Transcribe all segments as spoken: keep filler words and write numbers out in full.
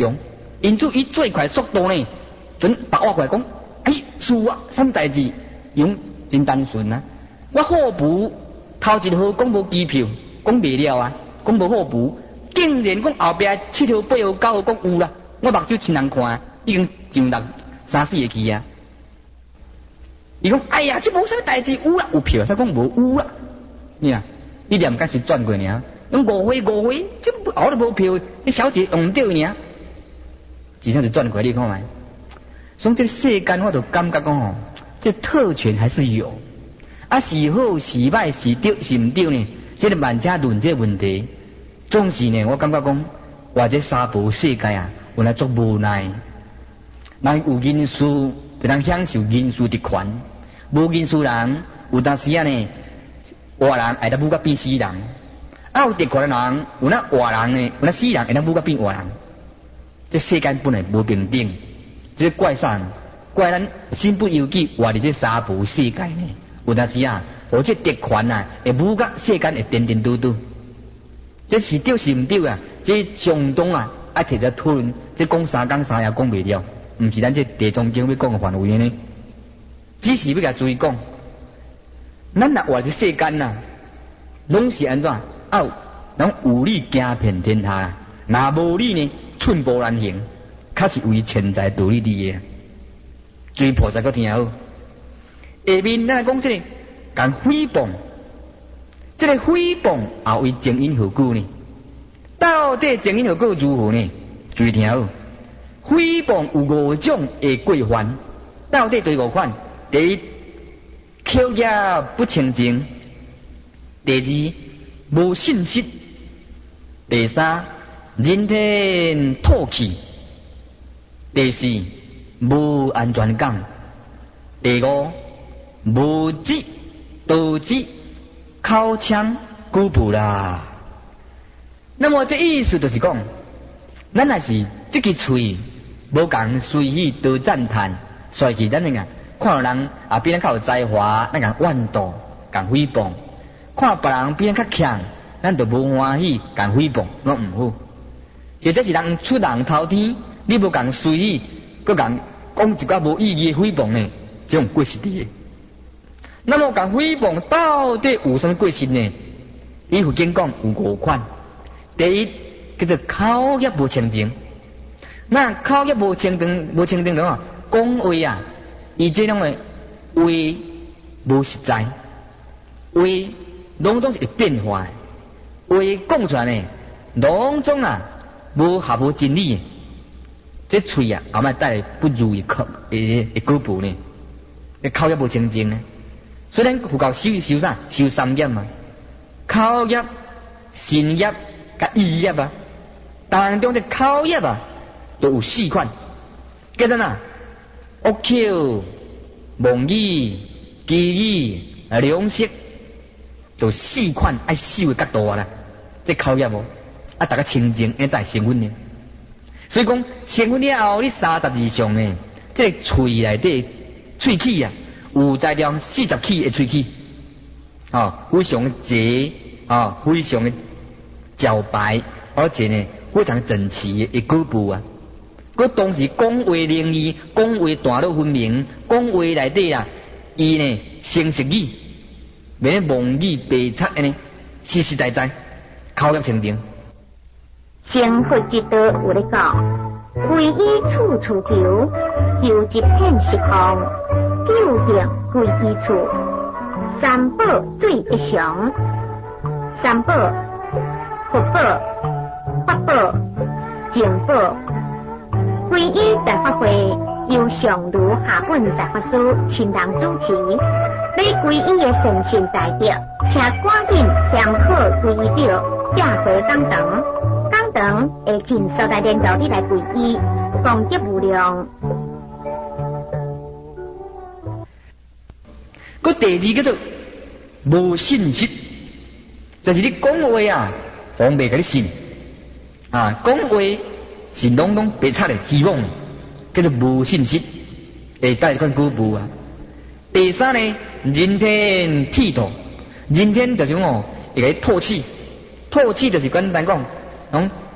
强，因此伊最快速度呢，准把我过来讲，哎，师啊，什么代志？用真单纯啊！我好补头一号讲无机票，讲未了啊，讲无好补，竟然讲后壁七号八号九号讲有啦，我目睭亲人看，已经上六三四个去啊！伊讲，哎呀，这无啥代志，有啦，有票，才讲无有啦。你啊，你连敢是转过尔？用误会误会，这后都无票，你小姐用唔到尔，只剩是转过你看卖。所以这世间我就感觉讲吼，这特权还是有，啊是好是歹是对是唔对呢？这个万家论这问题，总是呢，我感觉讲，或者三步世界啊，原来足无奈。人有因素，就能享受因素的权；无因素人，有当时啊呢，活人会当母甲变死人；啊有特权的人，有那活人呢，有那死人会当母甲变活人。这世间本来无平等，这怪啥？怪咱身不由己活伫这三步世界呢？有当时啊，我这特权啊，会母甲世间会颠颠倒倒。这是对是唔对啊？这相当啊，爱摕来讨论，这讲三讲三也讲袂了。唔是咱这地藏经要讲嘅范围呢，只是要甲注意讲，咱若活这世间呐，拢是安怎？啊，人有理行遍天下，若无理呢，寸步难行，确实为钱财道理伫嘅。最菩萨个听好，下面咱来讲这个，讲诽谤，这个诽谤也为前因后果呢？到底前因后果如何呢？注意听好。诽谤有五种的过犯，到底对五款？第一，口业不清净；第二，无信息；第三，人天唾弃；第四，无安全感；第五，无知导致口腔古朴啦。那么这意思就是讲，咱若是这个嘴。无共随意得赞叹，帅气咱那个看人啊比咱较有才华，咱共怨妒、共诽谤；看别人比咱较强，咱就无欢喜、共诽谤，拢唔好。或者是人出人头天，你无共随意，佮共讲一寡无意义的诽谤呢？这种过失的。那么共诽谤到底有什么过失呢？伊佛经讲有五款。第一叫做口业无清净。那口业无清净，无清净了，讲话啊，伊这种的话无实在，话拢总是会变化的，话讲出来呢，拢总啊无合无真理的，这嘴啊，后摆带来不如意口诶诶果报呢，口业无清净呢，所以咱佛教修修啥？修三业嘛，口业、身业、甲意业啊，当中这口业啊。都有四款，叫做哪？恶口、妄语、绮语、两舌，都四款爱修的角度啦。这口业无，啊，大家清净，才会成分呢。所以讲，成分了后，你三十二相呢，这喙内底喙齿啊，有在量四十齿的喙齿，啊，非常洁啊，非常的皎白，而且呢，非常整齐的果部啊。佮当时讲话灵异，讲话段落分明，讲话内底啊，伊呢成实语，免妄语白贼呢，实实在在，口业清净。 成佛之道有咧讲，皈依处处求，求一片实空，究竟皈依处，三宝最吉祥，三宝，佛宝、法宝、净宝。皈依大法会由上儒下本大法师亲人主持，你皈依的神圣大德，请赶紧填好皈依表，寄回讲堂，讲堂会尽速来联络你来皈依，功德无量。 个第二叫做无信息，就是你讲话啊，方袂甲你信啊，讲话。是拢拢白贼的希望，叫做无信息，会带一款果报啊。第三呢，人天剃头，人天就是讲哦，会甲你唾弃，唾弃就是简单讲，讲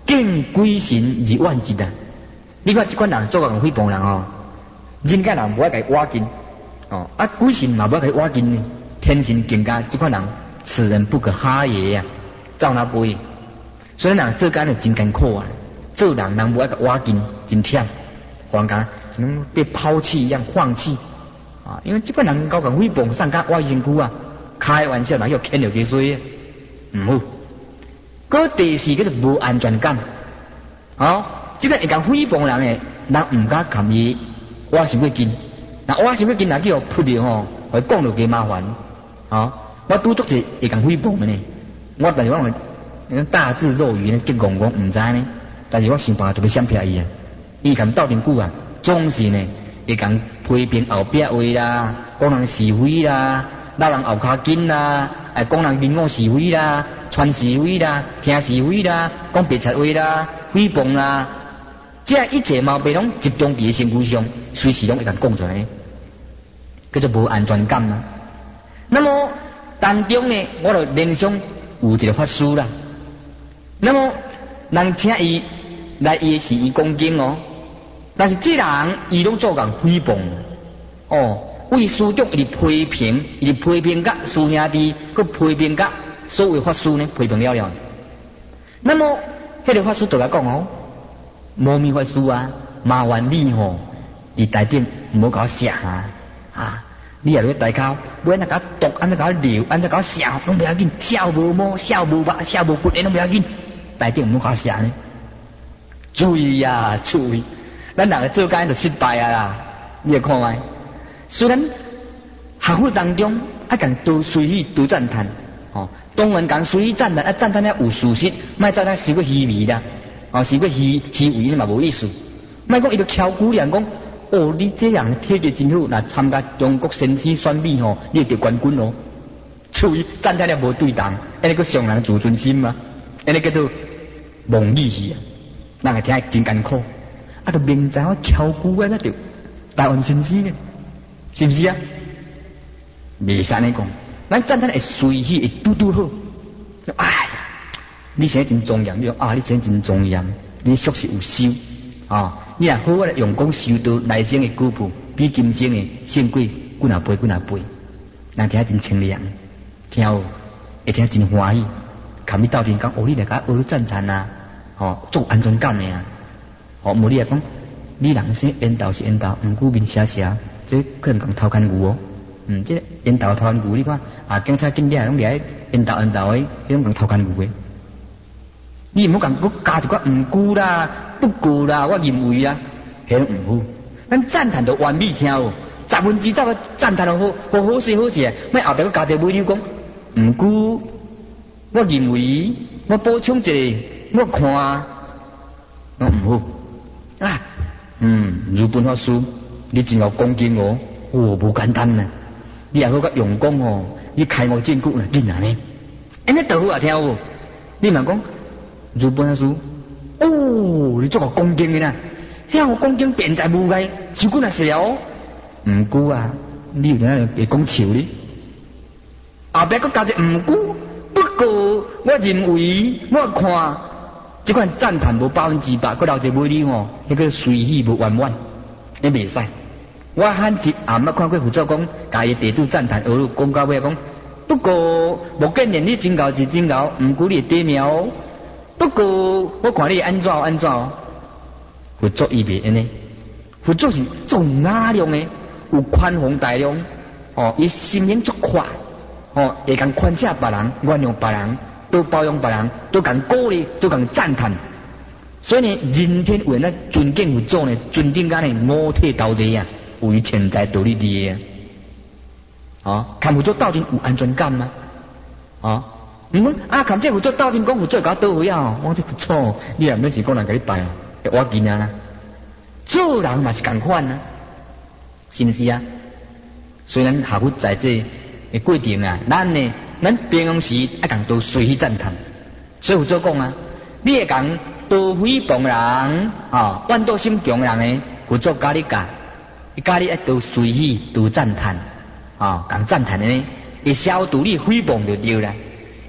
敬鬼神而万疾啊！你看这款人做人诽谤人哦，人家人无爱甲伊挖紧哦，啊鬼神嘛无爱甲伊挖紧呢，天神更加这款人，此人不可哈也呀、啊，照那不会。所以人做干就真艰苦啊，做人人无爱甲挖紧，真忝，人家什么被抛弃一样放弃啊！因为这款人搞人诽谤，上家挖身躯啊，开玩笑，人要牵着佢水啊，唔好。嗰第四叫做无安全感，哦，即个会讲诽谤人诶，人唔敢含伊挖伤过紧，嗱挖伤过紧，若叫扑着吼，会讲到几麻烦，哦，我拄足者会讲诽谤诶呢，我但是我讲大智若愚呢，结戆戆唔知呢，但是我想办法就要闪避伊啊，伊咁斗阵久啊，总是呢会讲批评后壁话啦，讲人是非啦。老人后骹紧啦，哎，讲人人我是非啦，传是非啦，听是非啦，讲别切话啦，诽谤啦，这一切毛病拢集中伫身躯上，随时拢会甲讲出来，叫做无安全感啦。那么当中呢，我就联想有一个法师啦。那么人请伊来，伊是伊讲经哦，但是这人伊拢做人诽谤哦。为师长伊批评，伊批评甲师兄弟，佮批评甲所有法师呢批评了了。那么，迄个法师对我讲哦，无咪法师啊，麻烦你吼，伫台顶唔好甲我写啊，啊，你也伫台口，要安怎甲我读，安怎甲我聊，安怎甲我写，拢不要紧，写无毛，写无白，写无骨，拢不要紧，台顶唔好甲我写呢。注意呀、啊，注意，咱两个做干就失败啊啦，你也看卖。虽然学府当中啊，讲多随意多赞叹，哦，当然讲随意赞叹，啊赞叹了有事实，莫赞叹是个虚伪啦，哦，是个虚虚伪嘛无意思。莫讲伊就敲鼓人讲，哦，你这样体格真好，那参加中国sen选选美吼，你得冠军哦。注意赞叹了无对当，安尼个伤人自尊心嘛，安尼叫做妄语去啊，人个听真艰苦，啊，就明知我敲鼓啊，那就台湾sen选呢。是不是啊？未使安尼讲，咱赞叹会随喜，会拄拄好。哎呀，你现在真庄严，你讲啊，你现在真庄严，你确实有修啊。你若好，我来用功修到来生的果报，比今生的胜过几若倍几若倍。人听真清凉，听有会听真欢喜。看你斗阵讲，哦，你来甲我赞叹啊，哦，做安全感的啊。哦，无你来讲，你人生缘投是缘投，毋过面写写。这可能讲偷看牛哦，嗯，这烟头偷看牛，你看啊，警察警察拢掠烟头烟头的，迄种讲偷看牛的。你唔好讲我加一个唔顾啦，不顾啦，我认为啊，迄种唔好。咱赞叹到完美听哦，十分之十个赞叹到好，好好势好势，莫后壁佫加一个尾流讲唔顾，我认为我补充一个，我看，我唔好啊，嗯，如本法师。你真有讲经哦，哦，无简单呐！你也好甲用功哦，你开我正骨啦，你安尼，安尼倒好啊听哦。你嘛讲，如本书，哦，你做个讲经的呐，遐有讲经辩才无碍，手骨也是哦。毋过啊，你有点会讲笑哩。后壁佫加一毋过，不过我认为，我看这款赞叹无百分之百，佫留一尾哩哦，迄个随喜无圆满。你袂使，我罕一暗捌看过佛祖讲，家己地主赞叹，而讲到尾讲，不过目见连你真高是真高，毋过你地苗哦。不过我看你安怎安怎，佛祖伊袂安尼，佛祖是做雅量的，有宽宏大量，哦，伊心胸足宽，哦，会共宽赦别人，原谅别人，都包容别人，都共鼓励，都共赞叹。所以呢，人天为咱尊敬佛祖呢，尊敬甲呢五体投地啊，为潜在道理的啊。哦，看佛祖斗阵有安全感吗？哦，毋讲啊，看这佛祖斗阵讲佛祖甲我倒回啊，我这佛祖，你也免是讲人甲你拜啊，我见啊啦。做人嘛是共款啊，是毋是啊？虽然下佛在这个过程啊，咱呢，咱平常时爱共都随喜赞叹，所以佛祖讲啊，你会共。多诽谤人啊，怨妒心强人诶，佛祖教你教，伊教你一多随喜，多赞叹啊，讲赞叹诶，会消除你诽谤就对啦。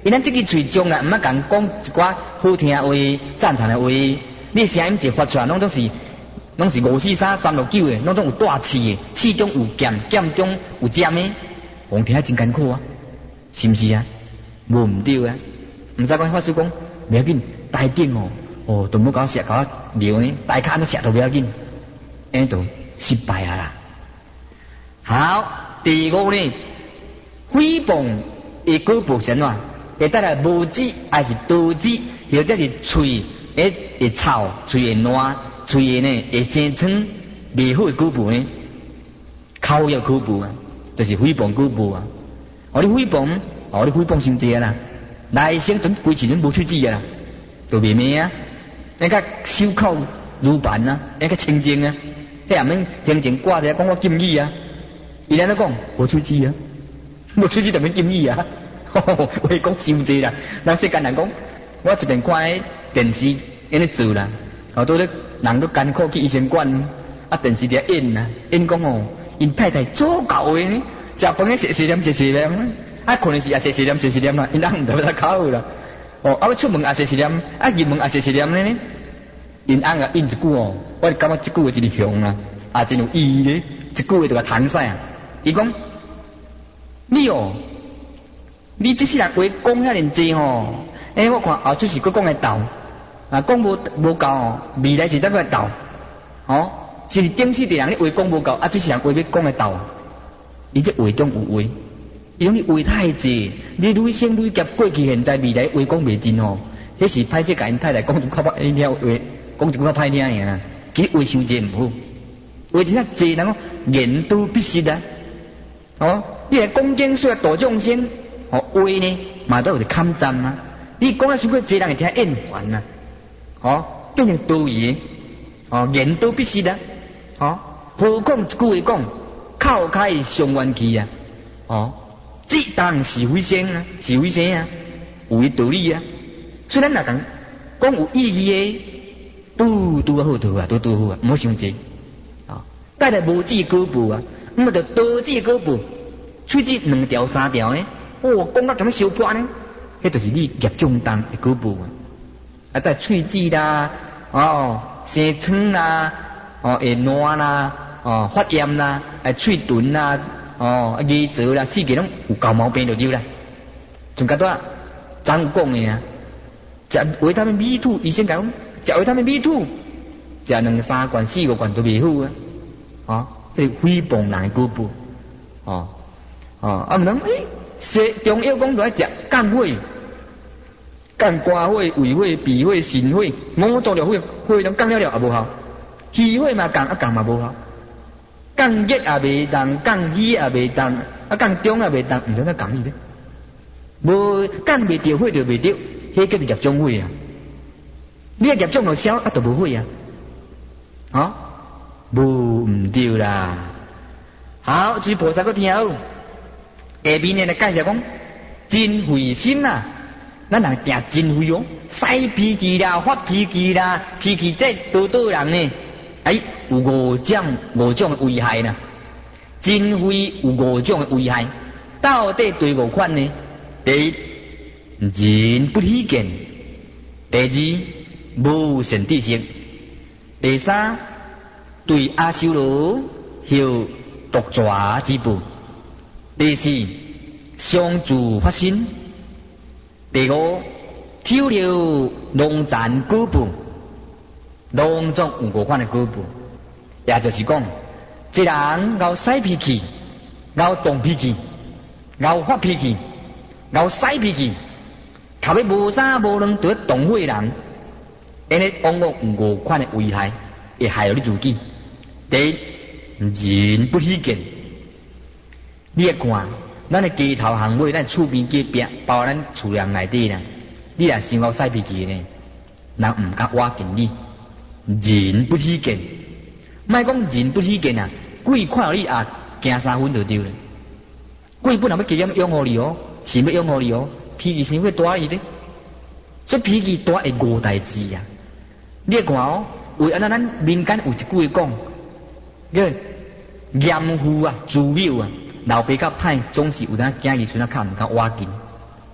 因咱即个嘴中啦，毋捌共讲一寡好听的话、赞叹的话，你声音一发出来，拢总是拢是五四三三六九的，拢总有大气的，气中有剑，剑中有尖的，王听真艰苦啊，是毋是啊？无毋对啊，毋知讲法师讲，袂要紧，大顶哦，哦，都冇搞石搞撩呢，大卡都石都袂要紧，安度失败啊啦。好，第五呢，诽谤的果报是安怎？会带来无止还是多止，或者是喙会会臭、喙会烂、喙会呢会生疮，未好的果报呢？口要果报啊，就是诽谤果报啊。哦，你诽谤，哦，你诽谤伤济啦，来生准规世人无出子啊，都袂咩啊？那个守口如bàn啊，那个清净啊，迄下面行前挂者讲我禁语啊，伊安怎讲？无出子啊，无出子就免禁语啊。话讲伤济啦，咱世间人讲，我一边看迄电视安尼做啦，后拄咧人都艰苦去医生馆，啊电视伫演啦，演讲哦，因太太做够诶呢，食饭咧食食念食食念，啊困诶时也食食念食食念啦，因翁毋得他口啦，哦啊要出门也食食念，啊入门也食食念咧呢，因翁啊应一句哦，我感觉即句话真是凶啦，啊真有意义咧，即句话就甲弹晒啊，伊讲你哦。你即世人话讲遐尼济吼，诶、欸，我看后出是佫讲会斗，啊，讲无无够哦，未来是怎个斗？哦，是顶世的人你话讲无够，啊，即世人话要讲会斗，伊这话中有话，伊讲你话太济，你愈生愈劫过去现在未来话讲袂尽哦，迄是歹势甲因太太讲一较歹听话，讲一句较歹听诶啦，其实话伤济毋好，话真正济人讲言多必失啊，哦，你来讲经说大众生。哦，话呢，嘛都有一坎站啊！你讲啊，伤过济人会听厌烦啊！哦，变成多疑，哦，言多必失啊！哦，好讲一句话讲，口开上元气啊！哦，即当是非生啊，是非生啊，有伊道理啊！虽然若讲讲有意义的，拄拄好拄啊，拄拄好啊，毋好伤济啊！带来无止果报啊，那么就多止果报，喙齿两条三条呢？哦，讲到咁样烧破呢，迄就是你业重重的果报啊！啊，在喙齿啦，哦，生疮啦，哦，会烂啦，哦，发炎啦，啊，喙唇啦，哦，牙槽啦，四个拢有搞毛病就对啦。仲较多张有讲的啊，食维他命 B 二，医生讲食维他命 B 二，食两三罐、四五罐都袂好啊！哦，迄个诽谤人的果报，哦，哦，啊，毋通诶。西中药讲就爱食肝火、肝肝火、胃火、脾火、肾火，五种着火，火拢降了了也无效，气火嘛降，啊降嘛无效，降热也袂当，降虚也袂当，啊降中也袂当，毋通再降伊咧。无降袂着火就袂着，迄叫做业障火啊！你业障就消，啊就无火啊！啊，无毋对啦。好，这菩萨个听好。下面呢来介绍讲真慧心啊，咱人定真慧哦，使脾气啦、发脾气啦，脾气这多多人呢，哎有五种五种的危害呢。真慧有五种的危害，到底对五款呢？第一，人不喜见；第二，无善知识；第三，对阿修罗有毒蛇之报。第四，相助发心；第五，挑了龙残果报，拢总有五款的果报。也就是讲，这人熬使脾气，熬动脾气，熬发脾气，熬使脾气，头尾无三无两就动火人，因为往往有五款的危害，会害了你自己。第一，人不喜见。你来看，咱的街头巷尾，咱厝边街边，包括咱厝梁内底啦，你若想到使脾气呢，人毋敢挖近你，人不喜见。莫讲人不喜见啊，鬼看到你啊，惊三分就对了。鬼本来要急点养护你哦，是要养护你哦，脾气先会大伊的，所以脾气大会误代志啊。你来看哦，为安那咱民间有一句话讲，叫严父啊，自谬啊。老爸较歹，总是有当囝儿孙啊，较毋敢挖紧。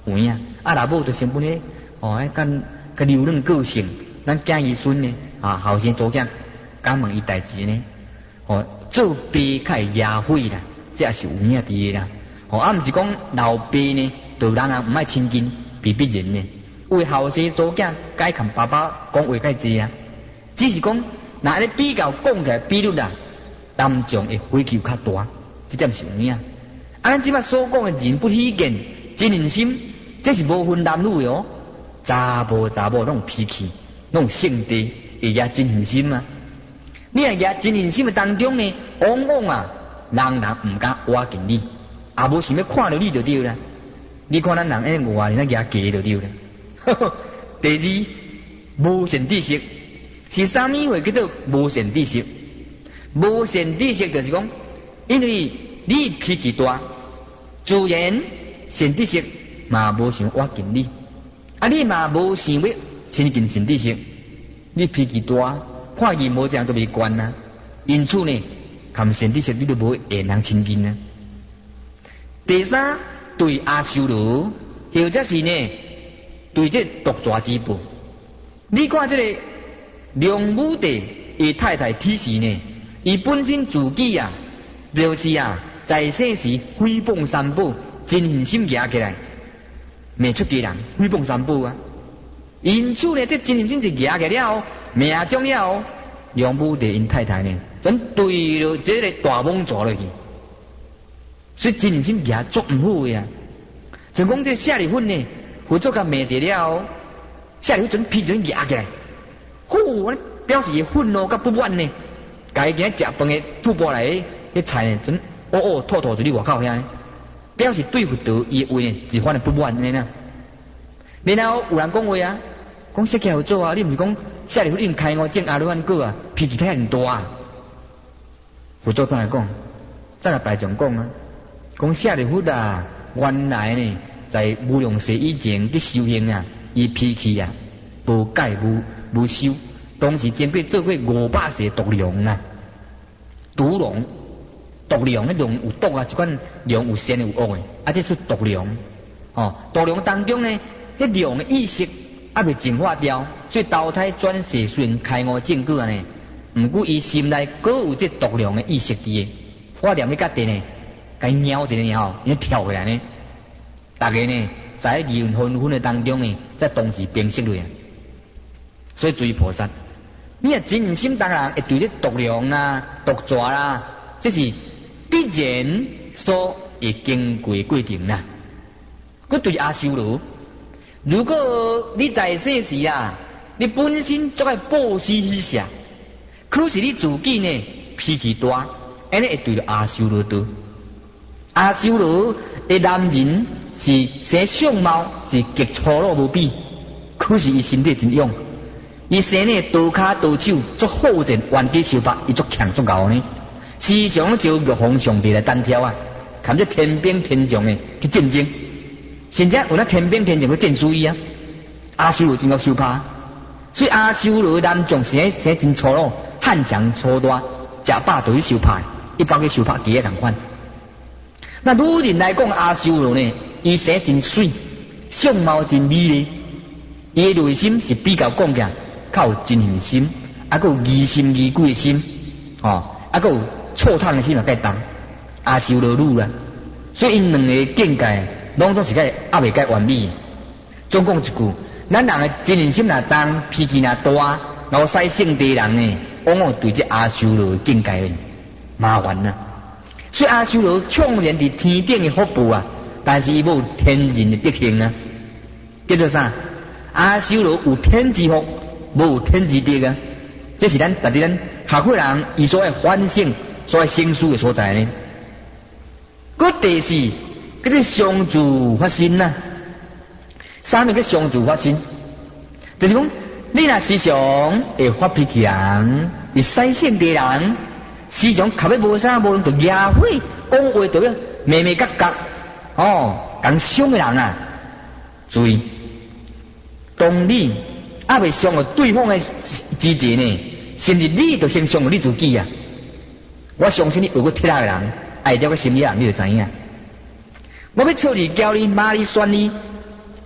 有影，啊老母就成本咧，哦，迄干个流浪个性，咱囝儿孙呢，啊后生祖囝，敢问伊代志呢？哦，做爸较会野火啦，这也是有影伫诶啦。哦，啊，毋是讲老爸呢，对人啊毋爱亲近，必必然呢。为后生祖囝，该看爸爸讲话较济啊。只是讲，若安尼比较讲起来比率啦，男众会火气较大，这点是有影。啊，咱即摆所讲诶人不体见，真人心，这是无分男女哦。查甫查某拢有脾气，拢有性地，会惹真人心啊。你若惹真人心诶当中呢，往往啊，人人毋敢挖近你，也无想要看到你就对啦。你看咱人安尼外，那惹假就对啦。第二，无善知识是啥物话叫做无善知识？无善知识就是讲，因为你脾气大，自然善知识嘛无想挖近你，啊你嘛无想要亲近善知识，你脾气大，看见无这样都未惯啊。因此呢，含善知识你都无会人亲近啊。第三，对阿修罗，或者是呢？对这毒蛇之辈，你看这个梁武帝伊太太体时呢，伊本身自己啊，就是啊，在世时诽谤三宝，真心心夹起来，骂出家人诽谤三宝啊。因此呢，这真心心就夹起了，命中了，梁武帝因太太呢，真对了这个大猛抓落去，所以真心心夹足唔好呀。就讲这夏利芬呢。佛祖甲骂一了，下来阵皮阵压起来，呼，表示伊愤怒甲不满呢。家己食饭的吐波来，迄菜呢，阵哦哦吐吐就伫外口遐呢，表示对佛陀伊话呢是反的不满呢呐。然后有人讲话啊，讲释迦佛祖啊，你毋是讲下来你开悟证阿罗汉果啊，脾气太很大啊。佛祖怎来讲？怎来白种讲啊？讲下来佛啊，原来呢。在无量世以前去修行啊，伊脾气啊无改无无修，当时经过做过五百世毒龙啊，毒龙毒龙迄龙有毒啊，一款龙有善有恶的，啊这是毒龙哦。毒龙当中呢，迄龙的意识还未净化掉，所以投胎转世虽然开悟证果呢，毋过伊心内阁有这毒龙的意识伫的。我念迄甲地呢，该鸟一个鸟，伊跳回来呢。大家呢，在议论纷纷的当中呢，在同时辨识类啊。所以注意菩萨，你啊真心当然会对这毒龙啊、毒蛇啦，这是必然所会经过过程啦。佮对阿修罗，如果你在世时啊，你本身就爱布施施舍，可是你自己呢脾气大，安尼会对着阿修罗多。阿修罗的男人是生相貌是极粗鲁无比，可是伊身体真勇，伊生呢刀骹刀手足好战，原地修法伊足强足牛呢，时常招玉皇上帝来单挑啊，看这天兵天将的去战争，甚至有那天兵天将去战输伊啊。阿修罗真够羞怕，所以阿修罗男将生生真粗鲁，汉强粗大，食饱就去受怕，一般去受怕几个同款。那女人来讲，阿修罗呢，伊生真水，相貌真美丽，伊的内心是比较讲起来，较有真诚心，啊，佮有疑心疑鬼的心，哦，啊，佮有错探的心嘛，介重。阿修罗女啦，所以因两个境界，拢总是介还未介完美。总讲一句，咱人的真诚心若重，脾气若大，老使性地人呢，往往对这阿修罗的境界麻烦啦。所以阿修罗创然伫天顶的福报啊，但是伊无天人的德行啊，叫做啥？阿修罗有天之福，无有天之德啊。这是咱逐日咱学会人伊所爱反省、所爱省思的所在呢。个第四，叫做相助发心呐。啥物叫相助发心？就是讲，你若时常会发脾气人，会使性地人。时常靠要无啥无人就野火，讲话就要咩咩角角，哦，讲伤的人啊，注意，当你还未伤了对方的之前呢，甚至你就先伤了你自己啊！我相信你有个铁仔的人，爱了个心理人，你就知影。我要笑你教你骂你酸你，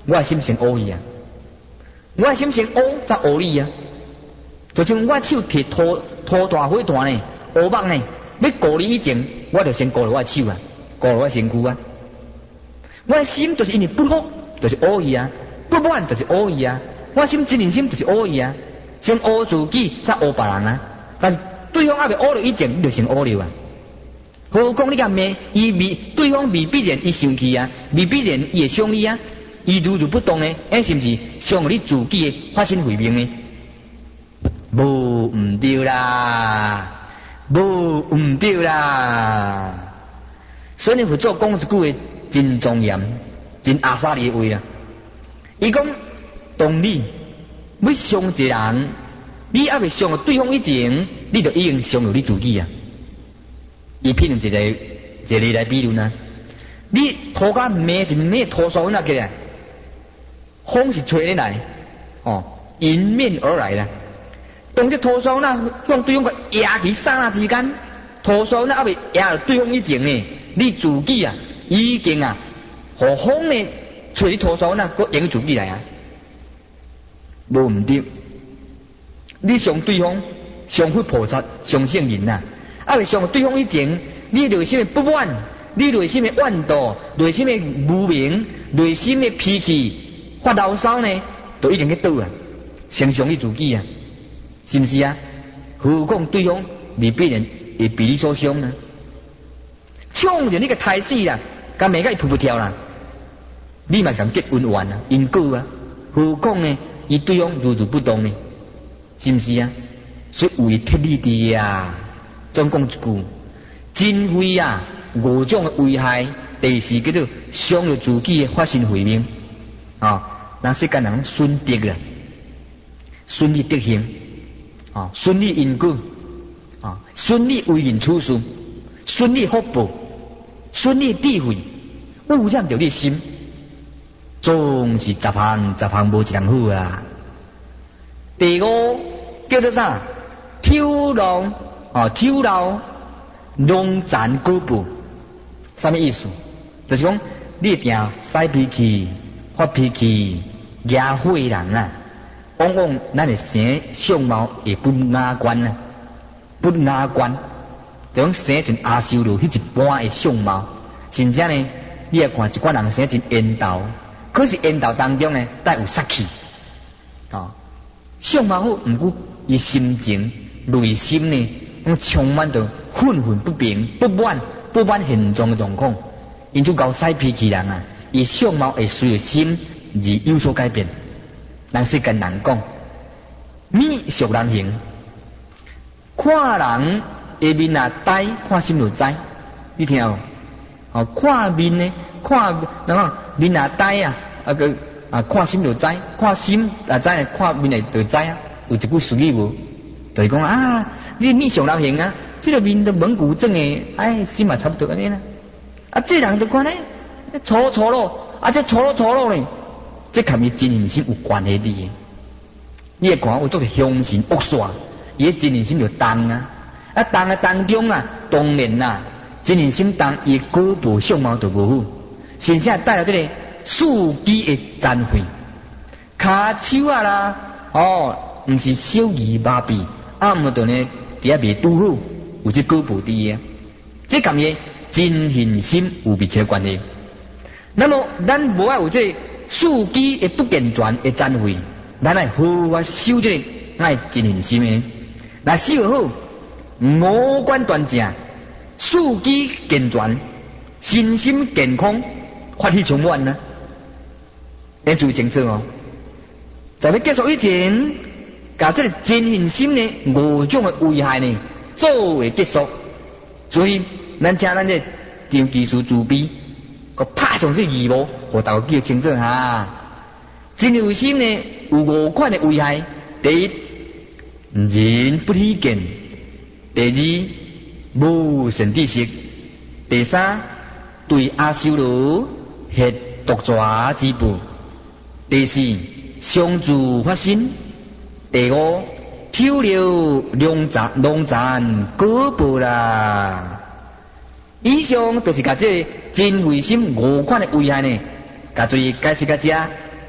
我的心成乌去啊，我的心成乌则乌你啊，就像我手摕拖拖大火炭呢，乌网呢，要过你以前，我就先过了我的手啊，过了我的身躯啊。我的心就是因为不好，就是乌去啊，不满就是乌去啊，我心真人心就是乌去啊，先乌自己再乌别人啊，但是对方还未乌了以前，你就先乌了啊。何况你甲骂，伊未对方未必然伊生气啊，未必然伊会伤你啊，伊如如不动呢，哎是毋是伤你自己的发心慧命呢？无毋对啦，无毋对啦。所以佛祖讲一句话真庄严、真阿萨利的话啊。伊讲，当你要伤一个人，你还未伤到对方以前，你就已经伤到你自己啊。伊譬如一个一个例来比如呢，你涂甲骂一骂涂刷粉啊起来，风是吹你来，哦，迎面而来啦。当这涂刷粉啊向对方个压去刹那之间，涂刷粉啊还未压到对方以前呢，你自己啊已经啊，互风呢吹涂刷粉啊，佮迎自己来啊，无毋对。你伤对方，伤佛菩萨，伤圣人啊。啊！未伤对方以前，你内心的不满，你内心的怨妒，内心的无明，内心的脾气发牢骚呢，都已经去倒啊，先伤你自己啊，是不是啊？何况对方未必然会被你所伤呢？冲着你个胎死啦，甲骂甲伊噗噗跳啦，你嘛想结冤冤啊，因果啊？何况呢？伊对方如如不动呢，是不是啊？所以为铁你的啊。总讲一句，真危啊！五种的危害，第四叫做伤了自己的发心慧命啊。那世间人顺德啦，顺利德行啊，顺利因果啊，顺利为人处事，顺利福报，顺利智慧，污染着你心，总是十项十项无一项好啊。第五叫做啥？挑浪。哦，酒老龙战古步，什么意思？就是讲你定使脾气、发脾气、惹火人啊，往往咱的生相貌会不雅观啊，不雅观，就讲生成阿修罗迄一般的相貌，甚至呢，你也看一寡人生成缘投，可是缘投当中呢带有杀气，哦，相貌好，毋过伊心情、内心呢。充满着愤愤不平、不满、不满现状的状况，因就搞使脾气人啊，伊相貌会随着心而有所改变。人世间人讲，面熟人形，看人下面啊呆，看心就知。你听有？哦，看面呢，看然后面啊呆啊，啊个啊看心就知，看心啊知，看面来就知啊。有一句俗语无？就是讲啊，你面上人形啊，这个面都蒙古症诶，哎，心嘛差不多安尼啦。啊，这人就看咧，错错咯，啊，这错咯错咯咧，这跟伊真人心有关系的。你会看有做是凶神恶煞，伊真人心就重啊，啊重啊当中啊，当然啊，真人心重，伊果报相貌就无好，甚至带来这个四肢的残废，骹手啊啦，哦，毋是小儿麻痹。啊，毋着呢，伫遐未拄好，有这果报伫啊。这跟伊真信心有密切关系。那么，咱无爱有这四肢的不健全的残废，咱来好法修这个爱真信心的。那修好，五官端正，四肢健全，身心健康，法喜充满呢。你注意清楚哦。在要结束以前。把这个真信心呢，五种的危害呢，作为结束。所以，咱请咱这张技师自卑，个拍上这义务，互大家记清楚哈。真有心呢，有五款的危害：第一，人不体见；第二，无善知识；第三，对阿修罗ฮ็毒蛇之报；第四，伤自发心。第五，抽了龙斩龙斩果报啦。以上就是甲这真慧心五款的危害呢，甲注意解释到这，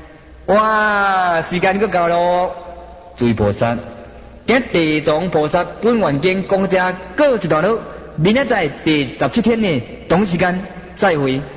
哇，时间又到咯，诸位菩萨，今地藏菩萨本愿经讲者告一段落，明仔载第十七天呢，同时间再会。